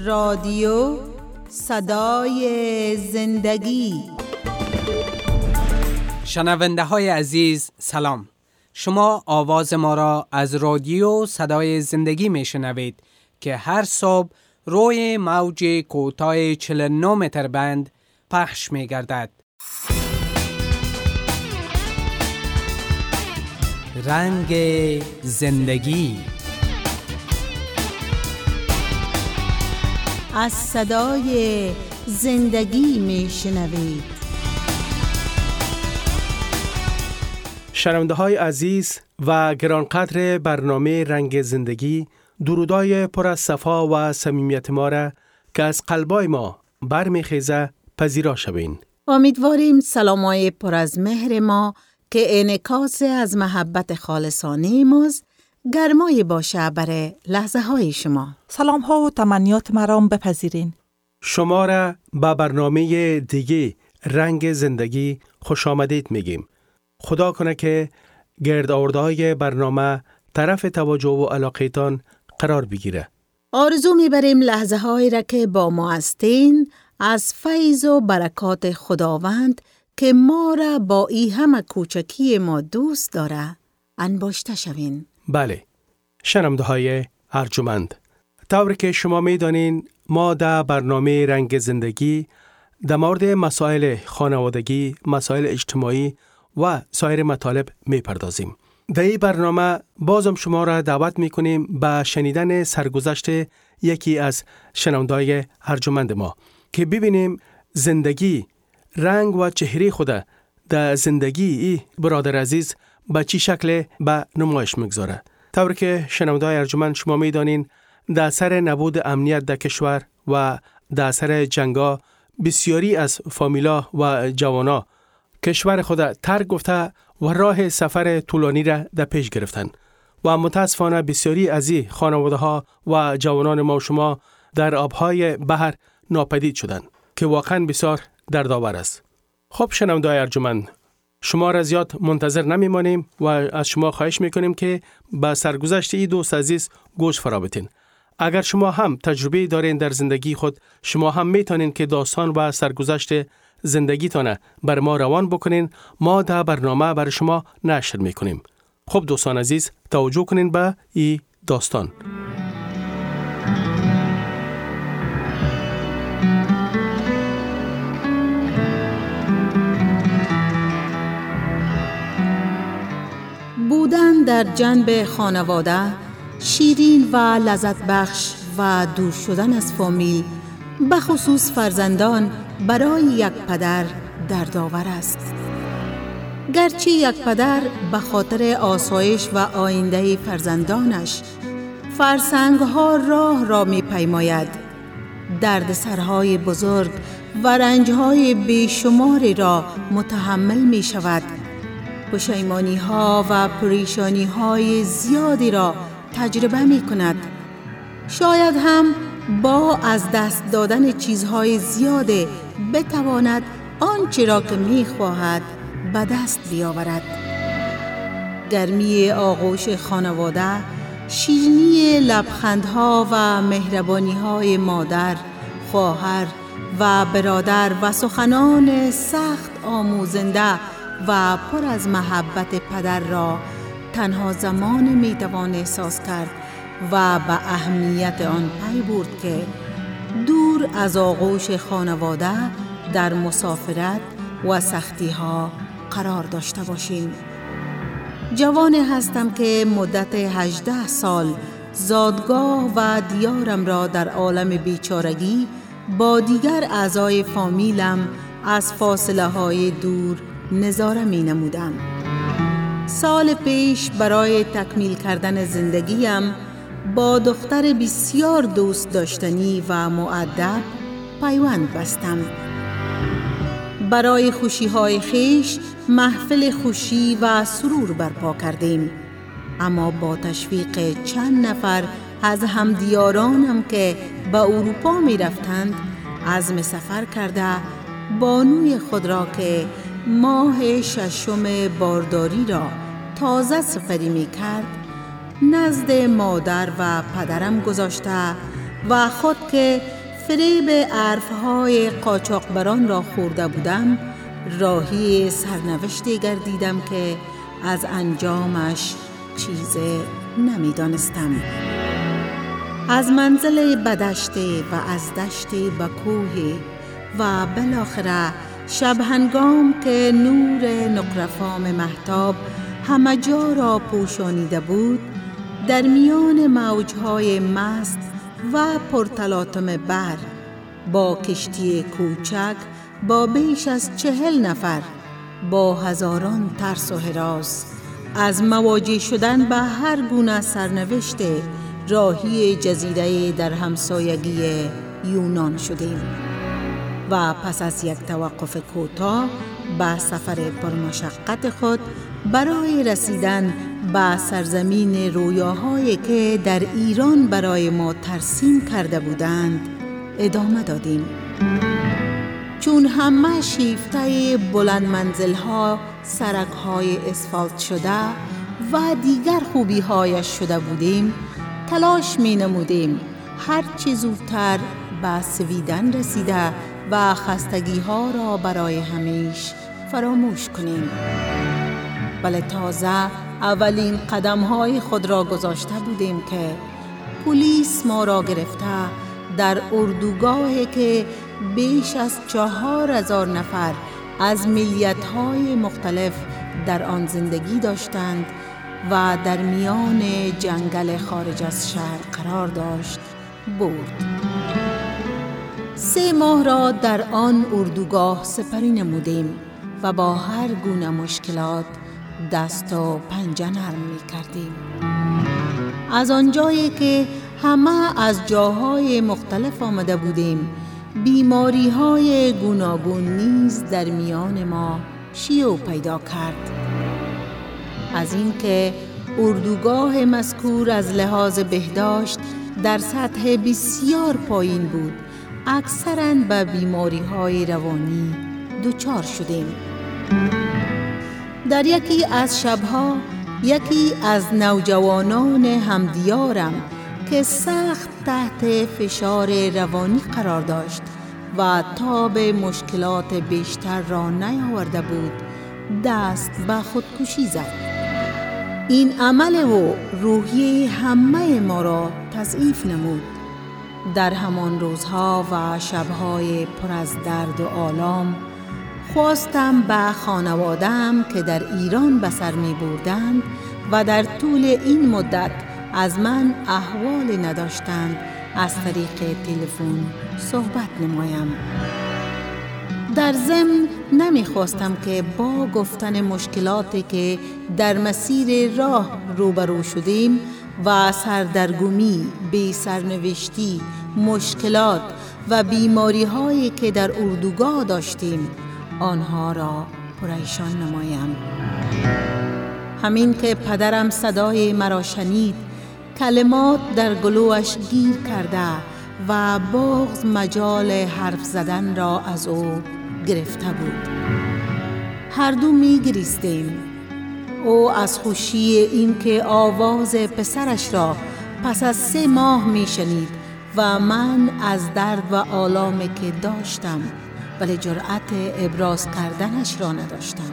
رادیو صدای زندگی. شنونده های عزیز سلام. شما آواز ما را از رادیو صدای زندگی می شنوید که هر صبح روی موج کوتاه 49 متر بند پخش می گردد. رنگ زندگی. از صدای زندگی می شنوید. شنونده های عزیز و گرانقدر برنامه رنگ زندگی، درودای پر از صفا و صمیمیت ما را که از قلبای ما برمیخیزه پذیرا شوین. امیدواریم سلامای پر از مهر ما که انعکاس از محبت خالصانه ماست گرمای باشه برای لحظه های شما. سلام ها و تمنیات مرام بپذیرین. شما را به برنامه دیگه رنگ زندگی خوش آمدید میگیم. خدا کنه که گرد آوردهای برنامه طرف توجه و علاقیتان قرار بگیره. آرزو میبریم لحظه هایی را که با ما هستین از فیض و برکات خداوند که ما را با ای همه کوچکی ما دوست داره انباشته شوین. بله، شنونده های ارجمند، طوری که شما میدانین ما در برنامه رنگ زندگی در مورد مسائل خانوادگی، مسائل اجتماعی و سایر مطالب میپردازیم. در این برنامه بازم شما را دعوت میکنیم به شنیدن سرگذشت یکی از شنونده‌های ارجمند ما که ببینیم زندگی رنگ و چهره خود در زندگی ای برادر عزیز به چی شکل به نمایش میگذاره. طوری که شنونده‌های ارجمند شما میدانین در اثر نبود امنیت در کشور و در اثر جنگا بسیاری از فامیلا و جوانا کشور خود ترک گفته و راه سفر طولانی را در پیش گرفتن و متاسفانه بسیاری از این خانواده ها و جوانان ما و شما در آبهای بحر ناپدید شدند که واقعا بسیار دردآور است. خب شنونده‌های ارجمند، شما را زیاد منتظر نمیمانیم و از شما خواهش میکنیم که با سرگذشت این دوست عزیز گوش فرا بدین. اگر شما هم تجربه دارین در زندگی خود، شما هم میتونین که داستان و سرگذشت زندگیتان بر ما روان بکنین. ما در برنامه بر شما نشر میکنیم. خب دوستان عزیز، توجه کنین به این داستان. بودن در جنب خانواده شیرین و لذت بخش و دور شدن از فامیل، بخصوص فرزندان، برای یک پدر دردآور است. گرچه یک پدر به خاطر آسایش و آینده فرزندانش فرسنگ‌ها راه را می‌پیماید، دردسرهای بزرگ و رنج‌های بیشماری را متحمل می‌شود، پشیمانی‌ها و پریشانی‌های زیادی را تجربه می‌کند. شاید هم با از دست دادن چیزهای زیاد بتواند آنچه را که می‌خواهد به دست بیاورد. گرمی آغوش خانواده، شیرینی لبخندها و مهربانی‌های مادر، خواهر و برادر و سخنان سخت آموزنده و پر از محبت پدر را تنها زمان می‌توان احساس کرد و به اهمیت آن پی برد که دور از آغوش خانواده در مسافرت و سختی‌ها قرار داشته باشیم. جوانی هستم که مدت 18 سال زادگاه و دیارم را در عالم بیچارگی با دیگر اعضای فامیلم از فاصله‌های دور نظاره می‌نمودم. سال پیش برای تکمیل کردن زندگیم با دختر بسیار دوست داشتنی و مؤدب پیوند بستم. برای خوشی‌های خویش محفل خوشی و سرور برپا کردیم، اما با تشویق چند نفر از همدیارانم که به اروپا می رفتند عزم سفر کرده بانوی خود را که ماه 6 بارداری را تازه سپری می کرد نزد مادر و پدرم گذاشته و خود که فریب عرفهای قاچاقبران را خورده بودم، راهی سرنوشتی گردیدم که از انجامش چیز نمی‌دانستم. از منزل به دشت و از دشت به کوه و بالاخره شب هنگام که نور نقره‌فام مهتاب همه جا را پوشانیده بود، در میان موجهای مست و پرتلاطم بر با کشتی کوچک با بیش از 40 نفر با هزاران ترس و هراس از مواجه شدن به هر گونه سرنوشت راهی جزیره در همسایگی یونان شدیم و پس از یک توقف کوتاه به سفر پرمشقت خود برای رسیدن به سرزمین رویاهایی که در ایران برای ما ترسیم کرده بودند ادامه دادیم. چون همه شیفته بلند منزل‌ها سرک‌های اسفالت شده و دیگر خوبی‌هایش شده بودیم، تلاش می‌نمودیم هر چه زودتر به سویدن رسیده و خستگی‌ها را برای همیشه فراموش کنیم. بله تازه اولین قدم‌های خود را گذاشته بودیم که پلیس ما را گرفته در اردوگاهی که بیش از 4000 نفر از ملیت‌های مختلف در آن زندگی داشتند و در میان جنگل خارج از شهر قرار داشت برد. 3 ماه را در آن اردوگاه سپری نمودیم و با هر گونه مشکلات دست و پنجه نرم می کردیم. از آنجایی که همه از جاهای مختلف آمده بودیم، بیماری های گوناگون نیز در میان ما شیوع پیدا کرد. از اینکه اردوگاه مذکور از لحاظ بهداشت در سطح بسیار پایین بود، اکثراً به بیماری های روانی دچار شدیم. در یکی از شبها یکی از نوجوانان همدیارم که سخت تحت فشار روانی قرار داشت و تاب مشکلات بیشتر را نیاورده بود، دست به خودکشی زد. این عمل و روحیه همه ما را تضعیف نمود. در همان روزها و شبهای پر از درد و آلام خواستم به خانواده‌ام که در ایران به سر می بردند و در طول این مدت از من احوال نداشتند از طریق تلفن صحبت نمایم. در ضمن نمیخواستم که با گفتن مشکلاتی که در مسیر راه روبرو شدیم و سردرگمی، بی سرنوشتی، مشکلات و بیماری هایی که در اردوگاه داشتیم آنها را پریشان نمایم. همین که پدرم صدای مرا شنید، کلمات در گلوش گیر کرده و بغض مجال حرف زدن را از او گرفته بود. هر دو می گریستیم. او از خوشی این که آواز پسرش را پس از 3 ماه می شنید و من از درد و آلامی که داشتم ولی جرأت ابراز کردنش را نداشتم.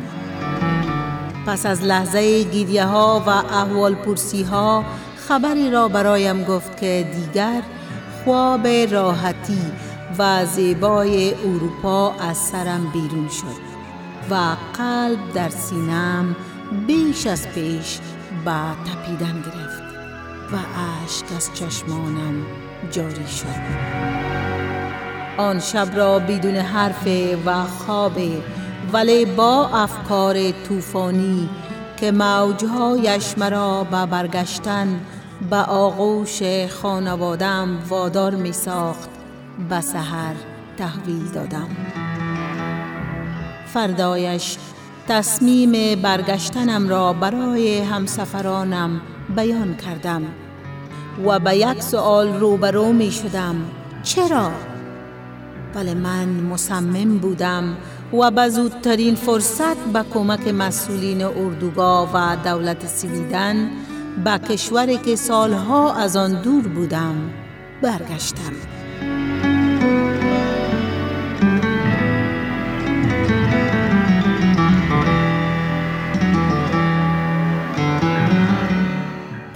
پس از لحظه گریه ها و احوال پرسی ها خبری را برایم گفت که دیگر خواب راحتی و زیبای اروپا از سرم بیرون شد و قلب در سینم بیش از پیش به تپیدن گرفت و اشک از چشمانم جاری شد. آن شب را بدون حرف و خواب ولی با افکار طوفانی که موجهایش مرا به برگشتن به آغوش خانواده‌ام وادار می ساخت، به سحر تحویل دادم. فردایش تصمیم برگشتنم را برای همسفرانم بیان کردم و به یک سؤال روبرو می شدم: چرا؟ ولی من مصمم بودم و به زودترین فرصت به کمک مسئولین اردوگاه و دولت سویدن به کشوری که سالها از آن دور بودم برگشتم.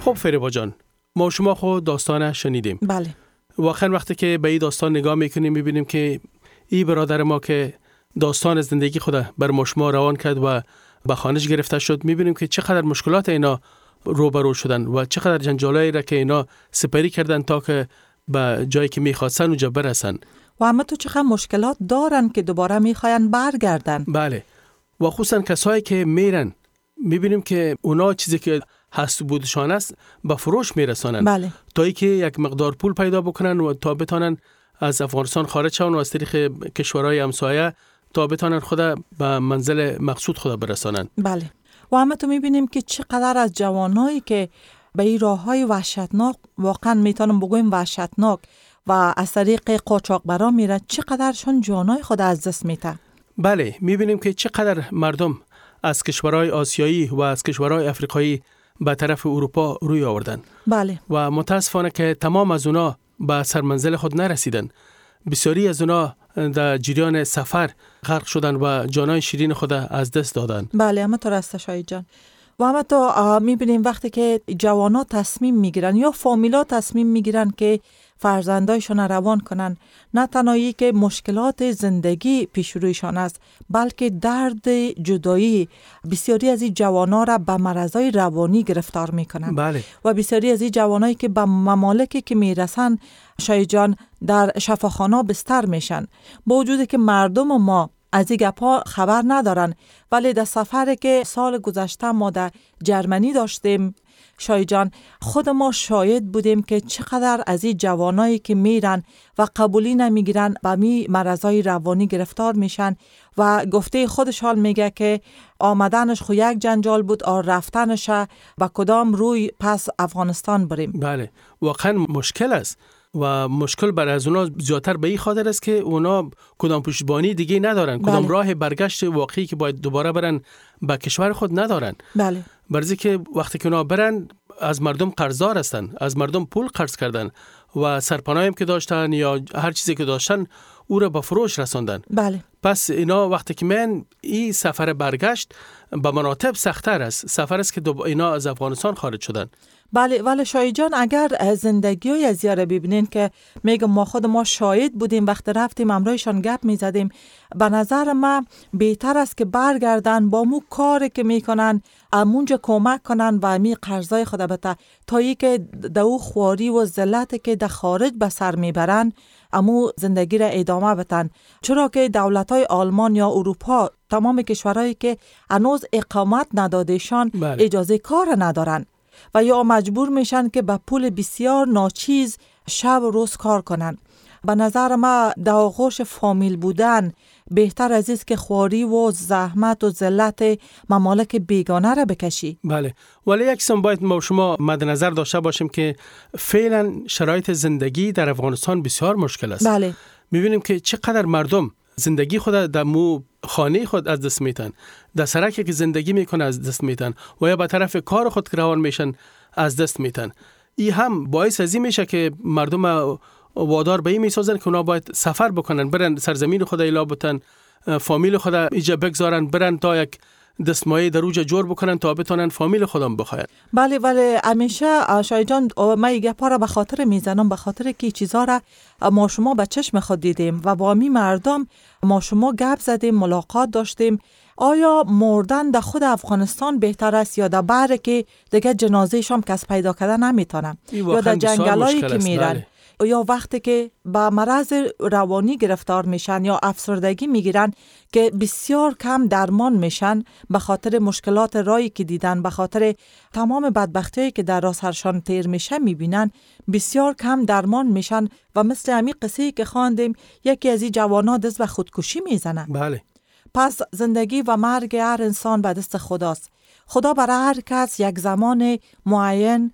خب فریبا جان، ما شما خود داستان شنیدیم. بله. واقعا وقتی که به این داستان نگاه میکنیم میبینیم که این برادر ما که داستان زندگی خود بر ما شما روان کرد و به خانش گرفته شد، میبینیم که چقدر مشکلات اینا روبرو شدن و چقدر جنجالایی را که اینا سپری کردن تا که به جایی که میخواستن اونجا برسن. و اما تو چقدر مشکلات دارن که دوباره میخواین برگردن. بله. و خصوصا کسایی که میرن میبینیم که اونا چیزی که هست بودشان است به فروش میرسانن. بله. تا ای که یک مقدار پول پیدا بکنن و تا بتانن از افغانستان خارج شون و از طریق کشورهای همسایه تا بتانن خود به منزل مقصود خود برسانن. بله. و اما تو میبینیم که چقدر از جوانایی که به این راههای وحشتناک، واقعا میتونم بگویم وحشتناک، و از طریق قاچاقبرا میره، چقدرشون جانای خود از دست میده. بله، میبینیم که چقدر مردم از کشورهای آسیایی و از کشورهای افریقایی به طرف اروپا روی آوردن. بله. و متاسفانه که تمام از اونا به سرمنزل خود نرسیدن. بسیاری از اونا در جریان سفر غرق شدن و جانای شیرین خود از دست دادن. بله، اما تو راست شاهید جان. و اما تو میبینیم وقتی که جوانا تصمیم میگیرن یا فامیلا تصمیم میگیرن که فرزندایشون روان کنن، نه تنهایی که مشکلات زندگی پیش رویشان است، بلکه درد جدایی بسیاری از این جوانا را به مرضای روانی گرفتار میکنن. بله. و بسیاری از این جوانایی که به ممالکی که میرسن شاید جان در شفاخانه بستر میشن، با وجودی که مردم ما از این گپا خبر ندارن. ولی در سفری که سال گذشته ما در جرمنی داشتیم شاید جان، خود ما شاهد بودیم که چقدر از این جوانایی که میرن و قبولی نمیگیرن به می مرضای روانی گرفتار میشن و گفته خودش حال میگه که آمدنش خو یک جنجال بود، رفتنش با کدام روی پس افغانستان بریم. بله، واقعا مشکل است و مشکل برای از اونا زیادتر به این خاطر است که اونا کدام پشتیبانی دیگه ندارن. کدام بله. راه برگشت واقعی که باید دوباره برن به کشور خود ندارن. بله. برای که وقتی که اونا برن از مردم قرضدار هستن، از مردم پول قرض کردن و سرپناهی که داشتن یا هر چیزی که داشتن او را به فروش رساندن. بله. پس اینا وقتی که من این سفر برگشت به مراتب سخت‌تر است. سفر است که اینا از افغانستان خارج شدن. بله. ولی شاید جان اگر زندگی های از یاره ببینین که میگم ما خود ما شاهد بودیم وقتی رفتیم امرایشان گپ میزدیم، به نظر ما بهتر است که برگردن با مو کاری که میکنن امونجا کمک کنن و امی قرضای خود بته تا ای که دو خواری و ذلت که در خارج به سر میبرن امو زندگی را ادامه بتن. چرا که دولت‌های آلمان یا اروپا تمام کشورهایی که هنوز اقامت ندادشان بله. اجازه کار ندارن و یا مجبور میشن که به پول بسیار ناچیز شب و روز کار کنن. به نظر ما در آغوش فامیل بودن بهتر از است که خواری و زحمت و ذلت ممالک بیگانه را بکشی. بله، ولی یکسان باید ما شما مد نظر داشته باشیم که فعلا شرایط زندگی در افغانستان بسیار مشکل است. بله. میبینیم که چقدر مردم زندگی خود در خانه خود از دست میتن، در سرکی که زندگی میکنه از دست میتن و یا به طرف کار خود که روان میشن از دست میتن. این هم باعث از این میشه که مردم وادار به این میسازن که اونا باید سفر بکنن، برن سرزمین خود ایلا بتن، فامیل خود ایجا بگذارن، برن تا یک دستمایه در اوجا جور بکنن تا بتونن فامیل خودم بخواین. بله. ولی همیشه شاید جان من یه گپا را به خاطر میزنم، به خاطر که چیزا را ما شما به چشم خود دیدیم و با می مردم ما شما گپ زدیم، ملاقات داشتیم. آیا مردن در خود افغانستان بهتر است یا در بره که دیگه جنازه شام کس پیدا کردن نمیتونن، یا در جنگلایی که میرن، بله. یا وقتی که با مرض روانی گرفتار میشن یا افسردگی میگیرن که بسیار کم درمان میشن به خاطر مشکلات رایی که دیدن، به خاطر تمام بدبختیایی که در سرشان تیر میشه میبینن، بسیار کم درمان میشن و مثل همین قصه‌ای که خواندیم یکی از این جوانا دست به خودکشی میزنه. بله. پس زندگی و مرگ هر انسان به دست خداست. خدا برای هر کس یک زمان معین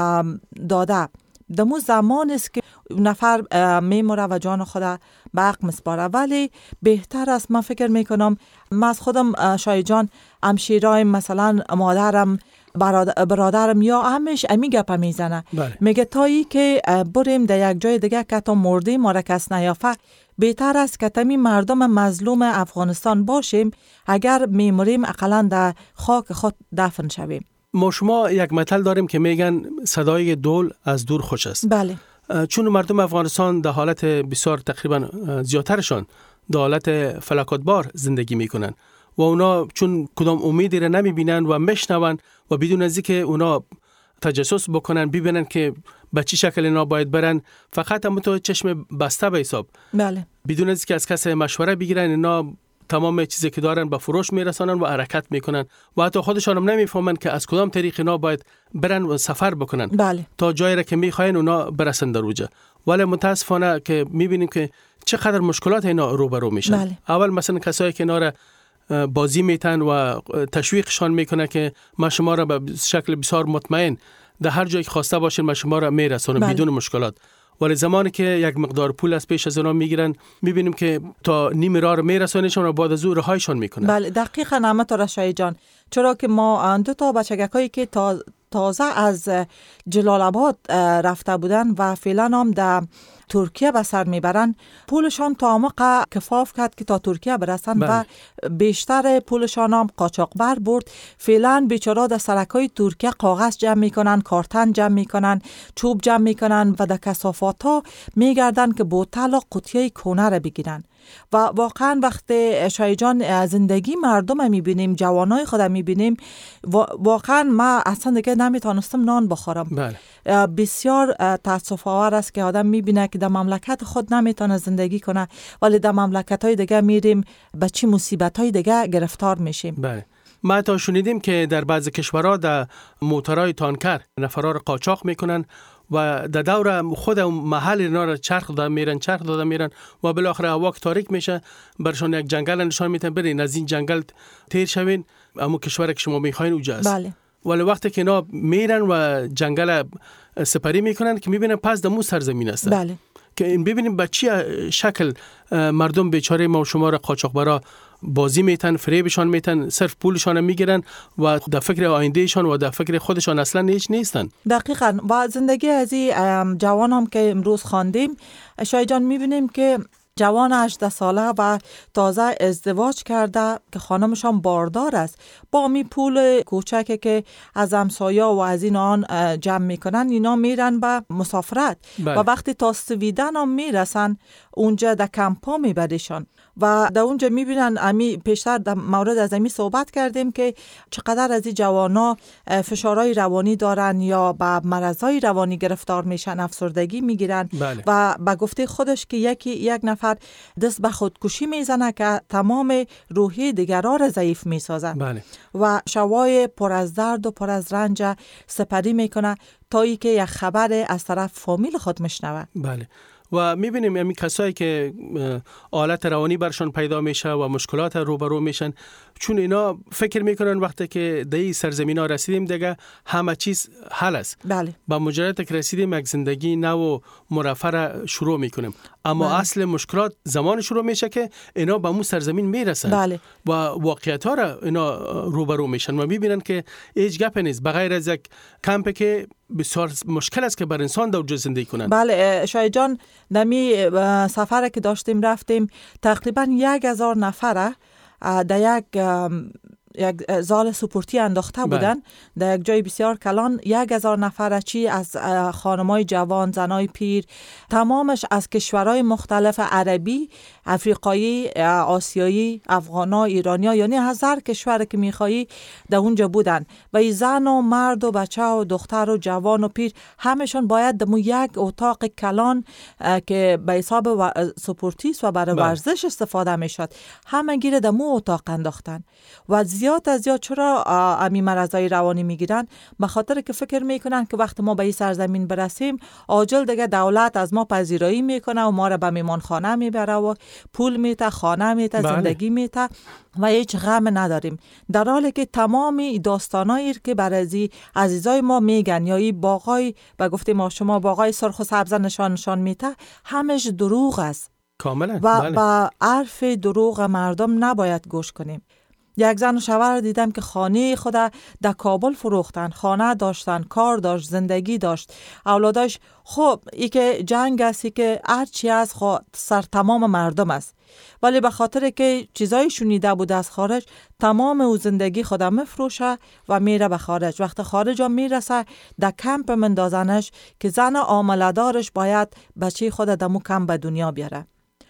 داده. دمو زمان است که نفر میموره و جان خدا به حق مسپاره. ولی بهتر است، من فکر میکنم، من از خودم شاید جان همشیرایم، مثلا مادرم، برادرم یا همش امی گپا میزنه. بله. میگه تایی که بریم در یک جای دیگه که تا مردیم ما را کس نیافه، بهتر است که تمی مردم مظلوم افغانستان باشیم، اگر میموریم اقلا در خاک خود دفن شویم. ما شما یک مثل داریم که میگن صدای دول از دور خوش است. بله. چون مردم افغانستان در حالت بسیار تقریبا زیادترشان در حالت فلاکتبار زندگی میکنن و اونا چون کدام امیدی را نمیبینن و میشنون و بدون از اینکه اونا تجسس بکنن ببینن که به چه شکل اینا باید برن، فقط هم تو چشم بسته به حساب. بله. بدون از اینکه از کسی مشوره بگیرن اینا تمام چیزی که دارن به فروش میرسانن و حرکت میکنن و حتی خودشان هم نمیفهمن که از کدام طریق اینا باید برن و سفر بکنن. بله. تا جایی را که میخواین اونا برسن در اوجه. ولی متاسفانه که میبینیم که چقدر مشکلات اینا روبرو میشن. بله. اول مثلا کسایی که اینا را بازی میتن و تشویقشان میکنه که ما شما را به شکل بسیار مطمئن در هر جایی که خواسته باشین ما شما را میرسونم بدون مشکلات. ولی زمانی که یک مقدار پول از پیش از اونا میگیرن میبینیم که تا نیم راه رو میرسونیشون و بعد از اون رهایشان میکنن. بله دقیقاً نعمت رشای جان، چرا که ما 2 تا بچگکایی که تازه از جلال آباد رفته بودن و فعلا هم در ترکیه به سر میبرن، پولشان تا موقع کفاف کرد که تا ترکیه برسن. بله. و بیشتر پولشان هم قاچاقبر برد. فعلا بیچاره در سرکای ترکیه کاغذ جمع میکنن، کارتن جمع میکنن، چوب جمع میکنن و در کثافات ها میگردن که بوتل و قوطیای کونه را بگیرن. و واقعا وقتی شایجان زندگی مردم میبینیم، جوانای خود میبینیم، واقعا ما اصلا دیگه نمیتونستم نان بخورم. بله. بسیار تاسف آور است که آدم میبینه که در مملکت خود نمیتونه زندگی کنه ولی در مملکت های دیگه میریم به چی مصیبت های دیگه گرفتار میشیم. بله. ما تا شنیدیم که در بعضی کشورها در موترهای تانکر نفرها را قاچاق میکنن و در دور خود محل اینا را چرخ داده میرن و بالاخره هوا تاریک میشه، برشان یک جنگل نشان میتن برین از این جنگل تیر شوین، اما کشوری که شما میخواین اونجا است. بله. ولی وقتی که اینا میرن و جنگل سپری میکنن که میبینن پس دمو سرزمین است. بله. که این ببینیم به چی شکل مردم بیچاره ما و شما را قاچاقبرا بازی میتن، فریبشان میتن، صرف پولشان میگیرن و در فکر آیندهشان و در فکر خودشان اصلا هیچ نیستن. دقیقاً. و زندگی از این جوان هم که امروز خواندیم شای جان میبینیم که جوان 18 ساله و تازه ازدواج کرده که خانمشان باردار است، با می پول کوچکی که از همسایه و از این آن جمع میکنن اینا میرن به مسافرت. بله. و وقتی تا سویدن هم میرسن اونجا در کمپا میبریشان و در اونجا میبینن. امی پیشتر در مورد از امی صحبت کردیم که چقدر از این جوانا فشارهای روانی دارن یا به مرضای روانی گرفتار میشن، افسردگی میگیرن. بله. و به گفته خودش که یک نفر دست به خودکشی میزنه که تمام روحی دیگران را ضعیف میسازه. بله. و شوای پر از درد و پر از رنج سپری میکنه تا ای که یک خبر از طرف فامیل خود میشنوه. بله. و میبینیم همین کسایی که حالت روانی برشان پیدا میشه و مشکلات روبرو میشن، چون اینا فکر میکنن وقتی که در این سرزمین ها رسیدیم دیگه همه چیز حل است. بله. با مجرد که رسیدیم یک زندگی نو و مرفه را شروع میکنیم، اما بله. اصل مشکلات زمان شروع میشه که اینا به مو سرزمین میرسن. بله. و واقعیت ها را اینا روبرو میشن و میبینن که هیچ گپ نیست بغیر از یک کمپ که بسیار مشکل است که بر انسان در اونجا زندگی کنن. بله شای جان، دمی سفره که داشتیم رفتیم تقریبا 1000 نفره در یک زال سپورتی انداخته بودن. در یک جای بسیار کلان 1000 نفره، چی از خانمای جوان، زنای پیر، تمامش از کشورهای مختلف، عربی، افریقایی، آسیایی، افغانا، ایرانیا، یعنی هزار کشور که میخوایی در اونجا بودن. و این زن و مرد و بچه و دختر و جوان و پیر همشون باید در یک اتاق کلان که به حساب سپورتیست و برای ورزش استفاده میشد همه گیره در اتاق انداختن. و زیاد از زیاد چرا امی مرضای روانی میگیرن؟ به خاطر که فکر میکنن که وقت ما به این سرزمین برسیم عاجل دیگه دولت از ما پذیرایی میکنه و ما را به میمانخانه میبره و پول میته، خانه میته، زندگی میته و هیچ غم نداریم. در حالی که تمامی داستانایی که برای عزیزای ما میگن یا این باغای به گفته ما شما باغای سرخ و سبز نشان میته همش دروغ است. کاملا. و با حرف دروغ مردم نباید گوش کنیم. یک زن و شوهر دیدم که خانه خود در کابل فروختن، خانه داشتن، کار داشت، زندگی داشت، اولاداش. خب ای که جنگ است، ای که هر چی از سر تمام مردم است، ولی به خاطر که چیزایی شنیده بود از خارج، تمام او زندگی خودم مفروشه و میره به خارج. وقت خارج هم میرسه در کمپ مندازنش که زن عامله دارش باید بچه خود دمو کم به دنیا بیاره.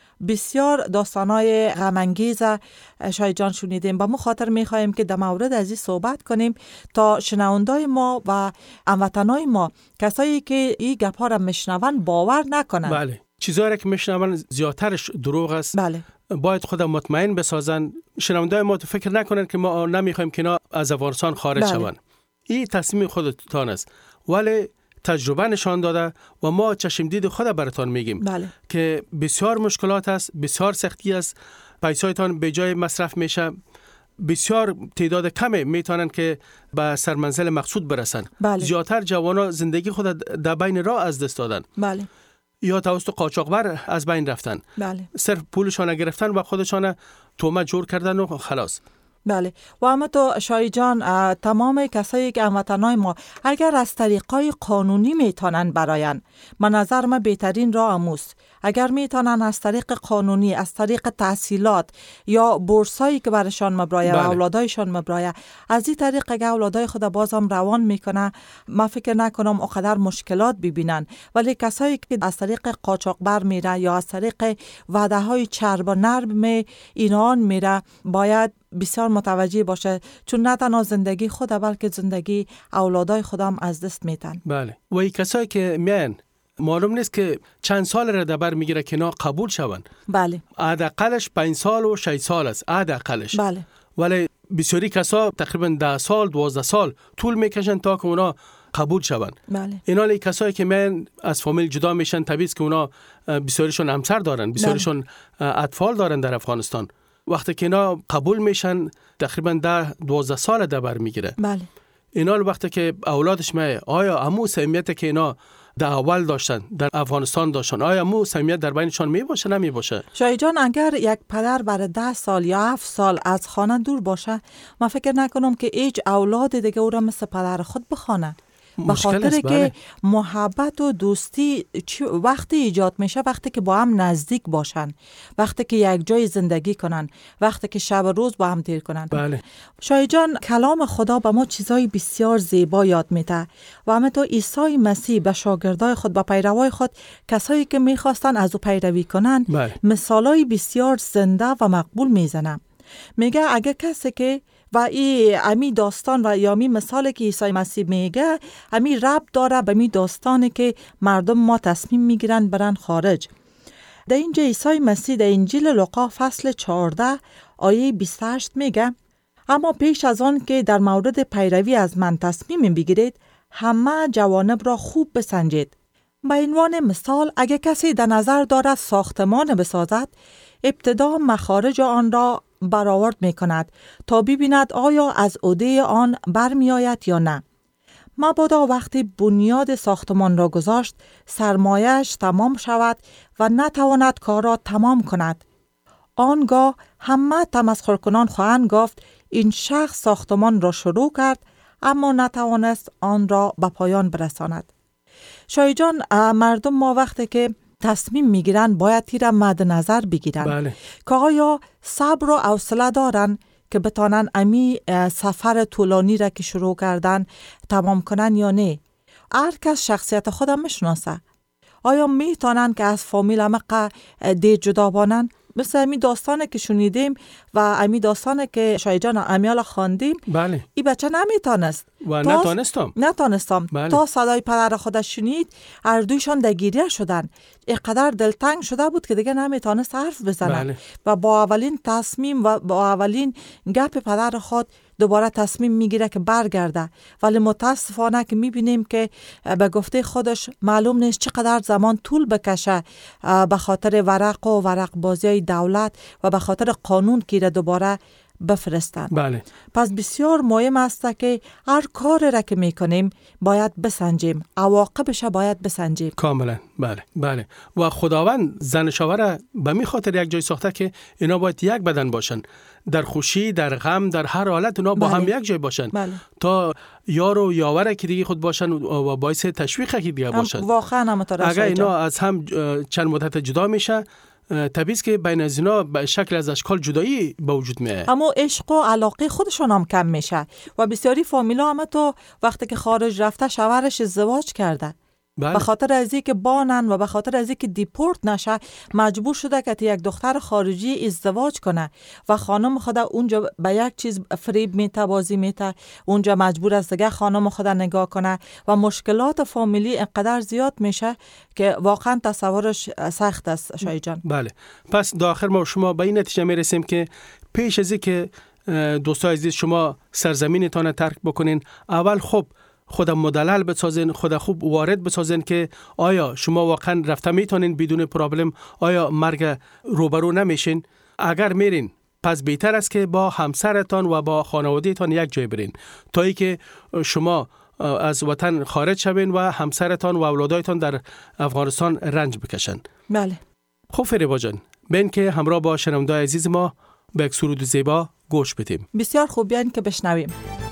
بسیار داستانای غم انگیز شاید جان شنیدیم. با مو خاطر میخوایم که در مورد از این صحبت کنیم تا شنوندای ما و هموطنای ما، کسایی که این گپا را میشنون، باور نکنن. بله، چیزایی که میشنون زیادترش دروغ است. بله. باید خود مطمئن بسازن. شنوندای ما تو فکر نکنن که ما نمیخوایم که اینا از افغانستان خارج شوند. این تصمیم خودتان است، ولی تجربه نشان داده و ما چشم دید خود براتان میگیم. بله. که بسیار مشکلات است، بسیار سختی است، پیسایتان به جای مصرف میشه، بسیار تعداد کمی میتونن که به سرمنزل مقصود برسن. بله. زیادتر جوانا زندگی خود در بین راه از دست دادن. بله. یا توسط قاچاقبر از بین رفتن. بله. صرف پولشان گرفتن و خودشان تومه جور کردن و خلاص. بله. و اما تو شایی جان، تمام کسایی که هموطنای ما اگر از طریقای قانونی میتونن براین، من نظر ما بهترین راه اموست. اگر میتونن از طریق قانونی، از طریق تحصیلات یا بورسایی که برشان مبرایه و اولادایشان مبرایه، از این طریق اگر اولادای خود بازم روان میکنه، ما فکر نکنم اقدر مشکلات ببینن. ولی کسایی که از طریق قاچاقبر میره یا از طریق وعده های چرب و نرم اینان میره، باید بسیار متوجه باشه، چون نه تنها زندگی خود بلکه زندگی اولادای خودم از دست میتن. بله. و این کسایی که میان معلوم نیست که چند سال را دبر میگیره که اینا قبول شون. بله. حداقلش 5 سال و 6 سال است حداقلش. بله. ولی بسیاری کسا تقریبا 10 سال 12 سال طول میکشن تا که اونا قبول شون. بله. اینا کسایی که من از فامیل جدا میشن، طبیعی است که اونا بسیاریشون همسر دارن، بسیاریشون اطفال دارن در افغانستان. وقتی که اینا قبول میشن تقریبا 10-12 سال دبر میگیره. بله. اینا وقتی که اولادش میه، آیا همون صمیمیت که اینا در اول داشتن در افغانستان داشتن، آیا همون صمیمیت در بینشان میباشه نمیباشه؟ شاید جان، اگر یک پدر برای 10 سال یا 7 سال از خانه دور باشه، من فکر نکنم که هیچ اولاد دیگه او را مثل پدر خود بخوانه. به خاطر که محبت و دوستی وقتی ایجاد میشه، وقتی که با هم نزدیک باشن، وقتی که یک جای زندگی کنن، وقتی که شب و روز با هم تیر کنن. بله. شاید جان، کلام خدا به ما چیزای بسیار زیبا یاد میده و همینطور عیسی مسیح به شاگردای خود، به پیروای خود، کسایی که میخواستن از او پیروی کنن، مثالای بسیار زنده و مقبول میزنه. میگه اگه کسی که و امی داستان و یا امی مثالی که عیسی مسیح میگه، امی ربط داره به می داستانی که مردم ما تصمیم میگیرن برن خارج. در اینجا عیسی مسیح در انجیل لوقا فصل 14 آیه 28 میگه: اما پیش از آن که در مورد پیروی از من تصمیم بگیرید، همه جوانب را خوب بسنجید. به عنوان مثال، اگه کسی در نظر دارد ساختمان بسازد، ابتدا مخارج آن را برآورد می کند تا ببیند آیا از عهده آن برمی آید یا نه. مبادا وقتی بنیاد ساختمان را گذاشت، سرمایه‌اش تمام شود و نتواند کار را تمام کند. آنگاه همه تمسخر کنان خواهند گفت این شخص ساختمان را شروع کرد اما نتوانست آن را به پایان برساند. شاید جان، مردم ما وقتی که تصمیم میگیرن باید تیر مد نظر بگیرن. بله. که آیا صبر و حوصله دارن که بتانن امی سفر طولانی را که شروع کردن تمام کنن یا نه. هر کس شخصیت خودم میشناسه. آیا میتونن که از فامیل همه دیر جدا بانن؟ مثل امی داستانه که شنیدیم و امی داستانه که شاید جان امیالا خواندیم. بله. این بچه نمیتونست و نتانستم. بله. تا صدای پدر خودش شنید، هر دویشان درگیری شدن. اینقدر دلتنگ شده بود که دیگه نمیتونست حرف بزنه. بله. و با اولین تصمیم و با اولین گپ پدر خود دوباره تصمیم میگیره که برگرده. ولی متاسفانه که میبینیم که به گفته خودش معلوم نیست چقدر زمان طول بکشه به خاطر ورق بازی دولت و به خاطر قانون که دوباره بفرستند. بله. پس بسیار مهم است که هر کار را که میکنیم باید بسنجیم، عواقبش باید بسنجیم. کاملا. بله بله. و خداوند زن شوهر به می خاطر یک جای ساخته که اینا باید یک بدن باشن، در خوشی، در غم، در هر حالت اینا با هم یک جای باشن. بله. تا یار و یاور که دیگه خود باشن و باعث تشویق که دیگه باشن. واقعا همونطور. اگر اینا از هم چند مدت جدا میشه، طبیعی است که بین از اینا به شکل از اشکال جدایی به وجود میاد. اما عشق و علاقه خودشون هم کم میشه و بسیاری فامیلا هم تو وقتی که خارج رفته شوهرش ازدواج کرده. بله. به خاطر از اینکه بانن و به خاطر از اینکه دیپورت نشه مجبور شده که یک دختر خارجی ازدواج کنه و خانم خود اونجا به یک چیز فریب میته، بازی میته، اونجا مجبور است دیگه خانم خود نگاه کنه و مشکلات فامیلی اینقدر زیاد میشه که واقعا تصورش سخت است. شاید جان. بله. پس در آخر ما شما به این نتیجه میرسیم که پیش از اینکه دوستای عزیز شما سرزمینتان ترک بکنین، اول خود مدلل بسازین، خود خوب وارد بسازین که آیا شما واقعا رفته میتونین بدون پرابلم، آیا مرگ روبرو نمیشین. اگر میرین پس بهتر است که با همسرتان و با خانوادهتان یک جای برین تا ای که شما از وطن خارج شوین و همسرتان و اولادایتان در افغانستان رنج بکشن. بله. خب فریبا جان، بین که همراه با شنونده‌های عزیز ما به یک سرود زیبا گوش بدیم. بسیار خوب، بیاین که بشنویم.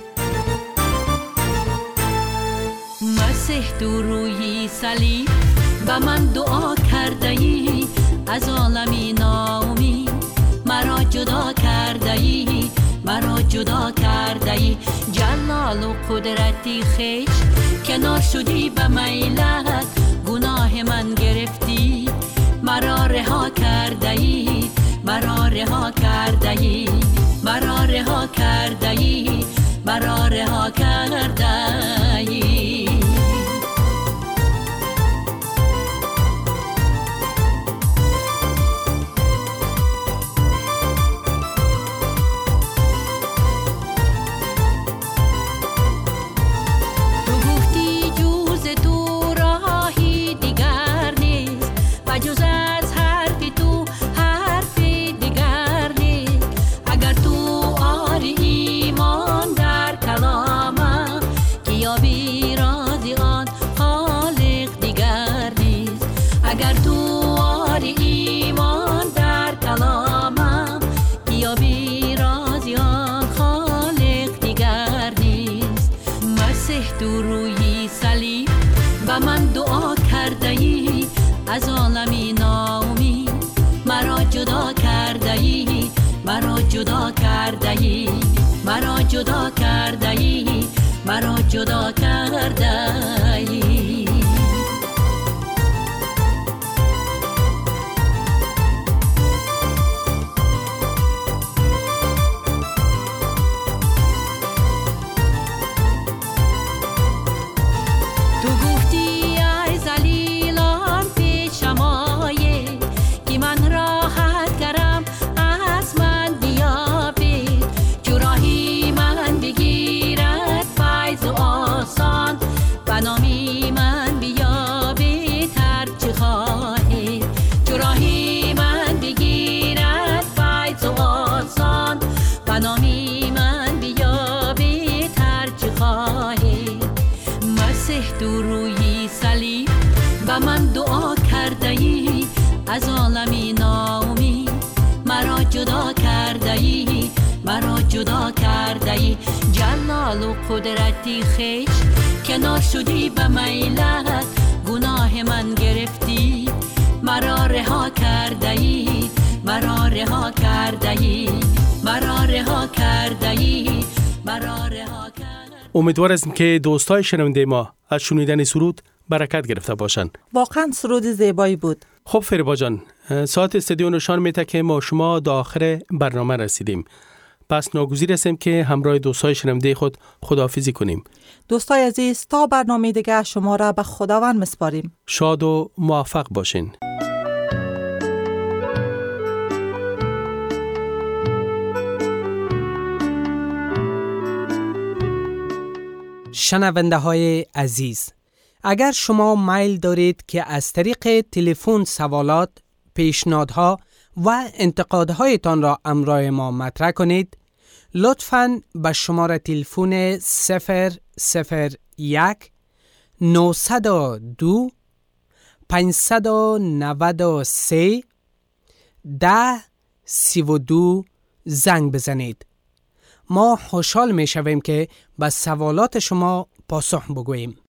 مسیح تو روی صلیب به من دعا کرده ای، از عالمی ناامید مرا جدا کرده ای، مرا جدا کرده ای. جلال و قدرتی خویش کنار شدی به میلت، گناه من گرفتی مرا رها کرده ای، مرا رها کرده ای، مرا رها کرده ای، مرا رها کرده ای. از عالمی ناامید مرا جدا کرده ای، مرا جدا کرده ای، مرا جدا کرده ای، مرا جدا کرده ای. از عالمی ناامید مرا جدا کرده ای، مرا جدا کرده ای. جلال و قدرتی خویش کنار شدی به میلت، گناه من گرفتی مرا رها کرده ای، مرا رها کرده ای، مرا رها کرده ای، مرا رها کرده. امیدوار هستم که دوستای شنونده ما از شنیدن سرود برکت گرفته باشند. واقعا سرود زیبایی بود. خب فریبا جان، ساعت استودیو نشان میده که ما شما تا آخر برنامه رسیدیم. پس ناگزیر هستیم که همراه دوستای شنونده خود خداحافظی کنیم. دوستای عزیز، تا برنامه دیگه شما را به خداوند میسپاریم. شاد و موفق باشین. شنونده های عزیز، اگر شما میل دارید که از طریق تلفن سوالات، پیشنهادها و انتقادهایتان را همراه ما مطرح کنید، لطفاً به شماره تلفن 001 902 593 1032 زنگ بزنید. ما خوشحال می شویم که به سوالات شما پاسخ بگوییم.